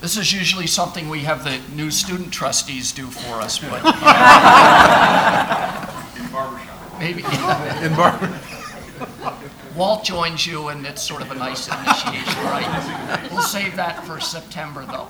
This is usually something we have the new student trustees do for us, but In barbershop. maybe In Barber. Walt joins you, and it's sort of a nice initiation, right? We'll save that for September, though.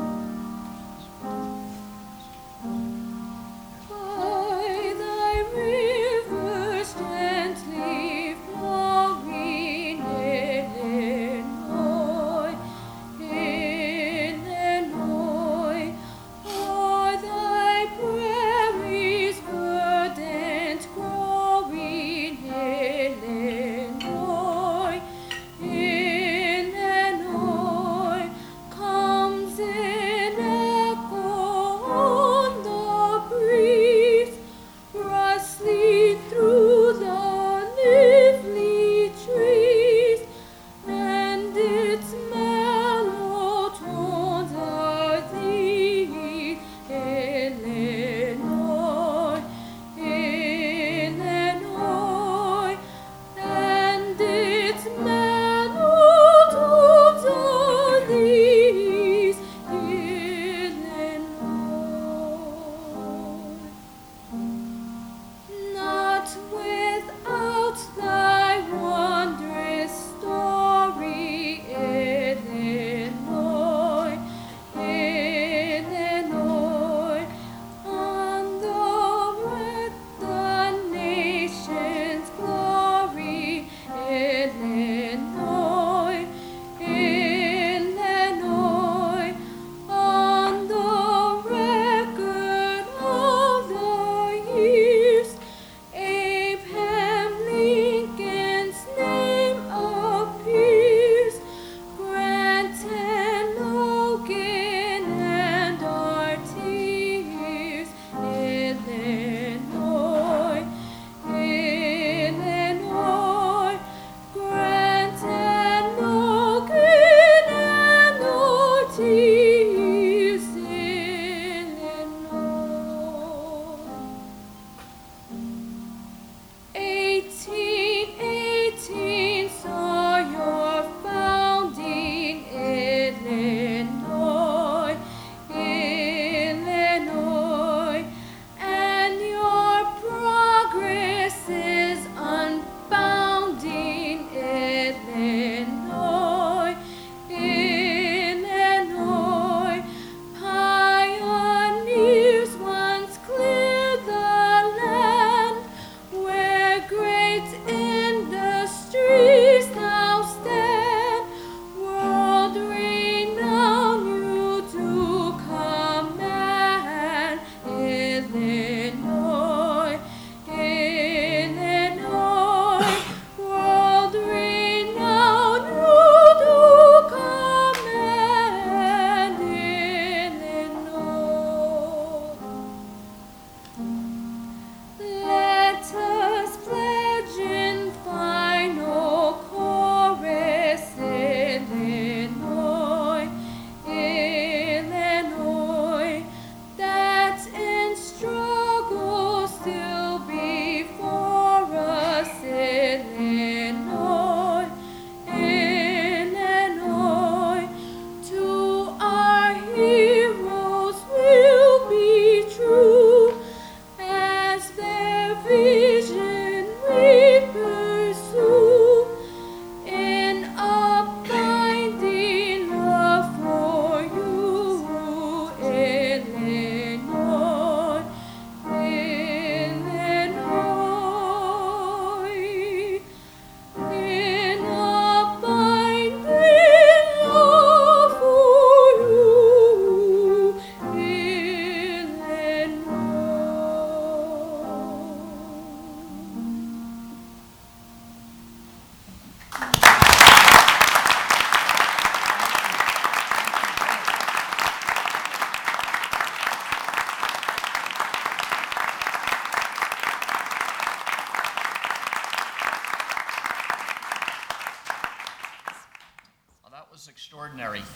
By thy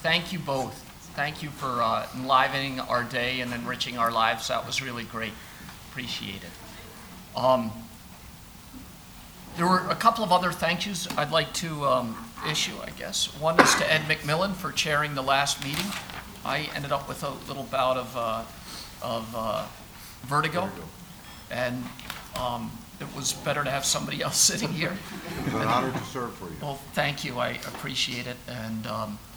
thank you both. Thank you for enlivening our day and enriching our lives. That was really great. Appreciate it. There were a couple of other thank yous I'd like to issue, I guess. One is to Ed McMillan for chairing the last meeting. I ended up with a little bout of vertigo, and it was better to have somebody else sitting here. It's an honor to serve for you. Well, thank you. I appreciate it, and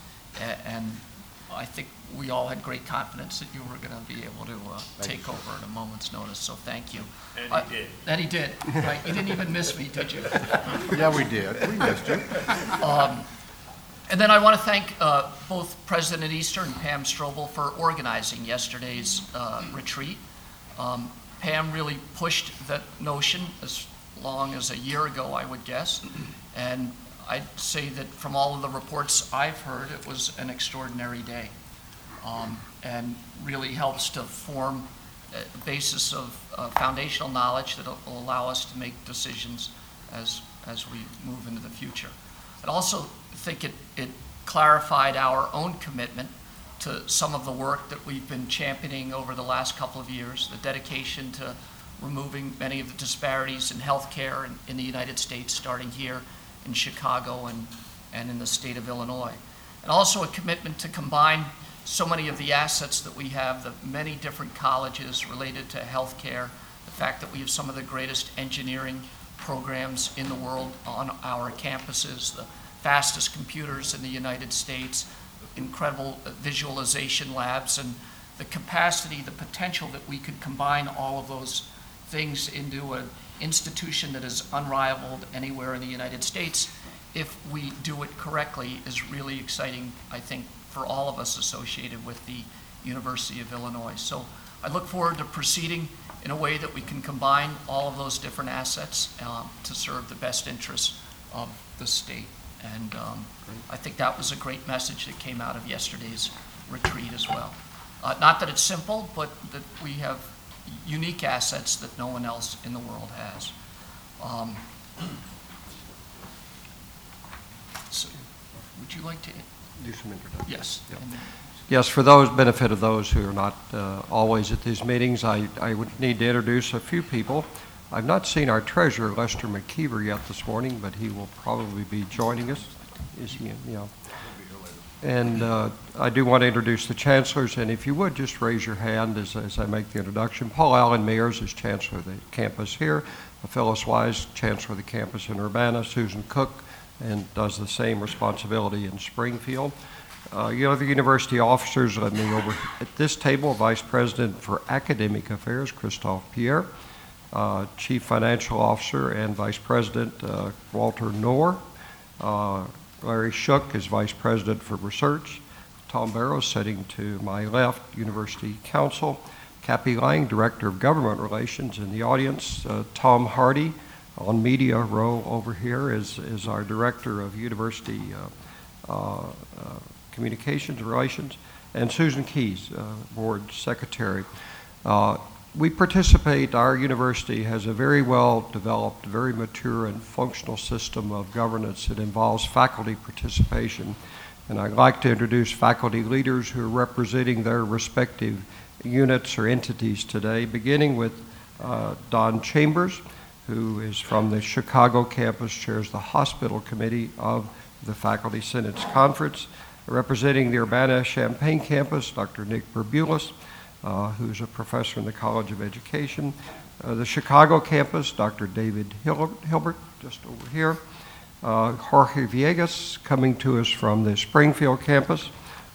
I think we all had great confidence that you were going to be able to take over at a moment's notice. So thank you. And he did. And he did. Right? You didn't even miss me, did you? Yeah, we did. We missed you. And then I want to thank both President Easter and Pam Strobel for organizing yesterday's retreat. Pam really pushed that notion as long as a year ago, I would guess. And I'd say that from all of the reports I've heard, it was an extraordinary day, and really helps to form a basis of foundational knowledge that will allow us to make decisions as we move into the future. I'd also think it clarified our own commitment to some of the work that we've been championing over the last couple of years, the dedication to removing many of the disparities in healthcare in the United States, starting here in Chicago and in the state of Illinois. And also a commitment to combine so many of the assets that we have, the many different colleges related to healthcare, the fact that we have some of the greatest engineering programs in the world on our campuses, the fastest computers in the United States, incredible visualization labs, and the capacity, the potential that we could combine all of those things into an institution that is unrivaled anywhere in the United States, if we do it correctly, is really exciting, I think, for all of us associated with the University of Illinois. So I look forward to proceeding in a way that we can combine all of those different assets to serve the best interests of the state. And I think that was a great message that came out of yesterday's retreat as well. Not that it's simple, but that we have unique assets that no one else in the world has. So, would you like to do some introduction? Yes. Yep. Yes, for those benefit of those who are not always at these meetings, I would need to introduce a few people. I've not seen our treasurer, Lester McKeever, yet this morning, but he will probably be joining us. Is he in? Yeah. And I do want to introduce the chancellors, and if you would just raise your hand as I make the introduction. Paul Allen Mears is chancellor of the campus here. Phyllis Wise, chancellor of the campus in Urbana. Susan Cook, and does the same responsibility in Springfield. You have the university officers. Let me over at this table, Vice President for Academic Affairs, Christophe Pierre. Chief Financial Officer and Vice President Walter Knorr. Larry Shook is Vice President for Research. Tom Barrows, sitting to my left, University Counsel. Cappy Lang, Director of Government Relations in the audience. Tom Hardy, on media row over here, is our Director of University Communications Relations. And Susan Keys, Board Secretary. We participate, our university has a very well developed, very mature and functional system of governance that involves faculty participation. And I'd like to introduce faculty leaders who are representing their respective units or entities today, beginning with Don Chambers, who is from the Chicago campus, chairs the hospital committee of the Faculty Senate's Conference. Representing the Urbana-Champaign campus, Dr. Nick Burbulis, who's a professor in the College of Education. The Chicago campus, Dr. David Hilbert, just over here. Jorge Villegas, coming to us from the Springfield campus.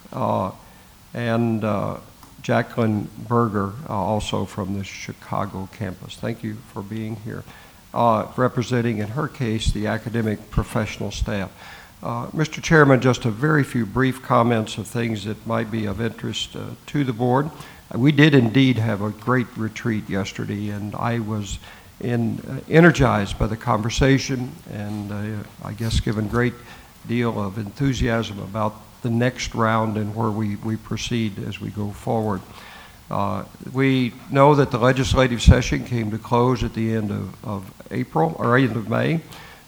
And Jacqueline Berger, also from the Chicago campus. Thank you for being here. Representing, in her case, the academic professional staff. Mr. Chairman, just a very few brief comments of things that might be of interest to the board. We did indeed have a great retreat yesterday, and I was energized by the conversation, and I guess given great deal of enthusiasm about the next round and where we proceed as we go forward. We know that the legislative session came to close at the end of April, or end of May.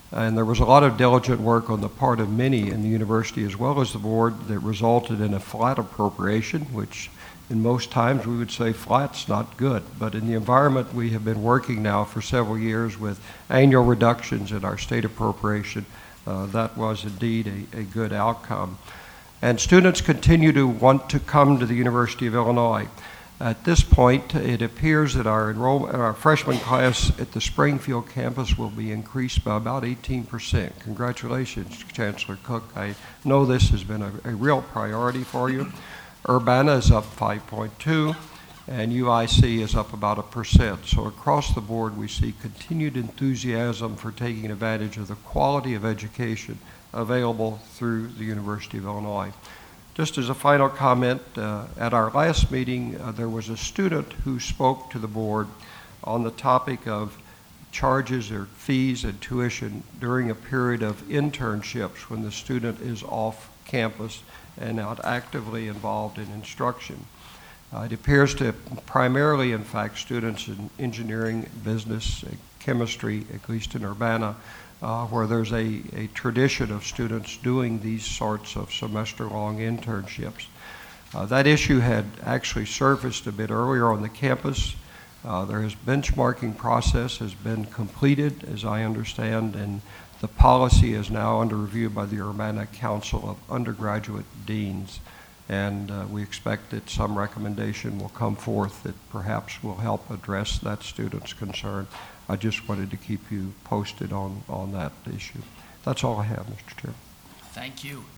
And there was a lot of diligent work on the part of many in the university as well as the board that resulted in a flat appropriation, which in most times we would say flat's not good. But in the environment we have been working now for several years with annual reductions in our state appropriation, that was indeed a good outcome. And students continue to want to come to the University of Illinois. At this point, it appears that our freshman class at the Springfield campus will be increased by about 18%. Congratulations, Chancellor Cook. I know this has been a real priority for you. Urbana is up 5.2, and UIC is up about 1%. So across the board, we see continued enthusiasm for taking advantage of the quality of education available through the University of Illinois. Just as a final comment, at our last meeting, there was a student who spoke to the board on the topic of charges or fees and tuition during a period of internships when the student is off campus and not actively involved in instruction. It appears to primarily, in fact, students in engineering, business, chemistry, at least in Urbana, where there's a tradition of students doing these sorts of semester-long internships. That issue had actually surfaced a bit earlier on the campus. There is benchmarking process has been completed, as I understand, and the policy is now under review by the Urbana Council of Undergraduate Deans. And we expect that some recommendation will come forth that perhaps will help address that student's concern. I just wanted to keep you posted on that issue. That's all I have, Mr. Chairman. Thank you.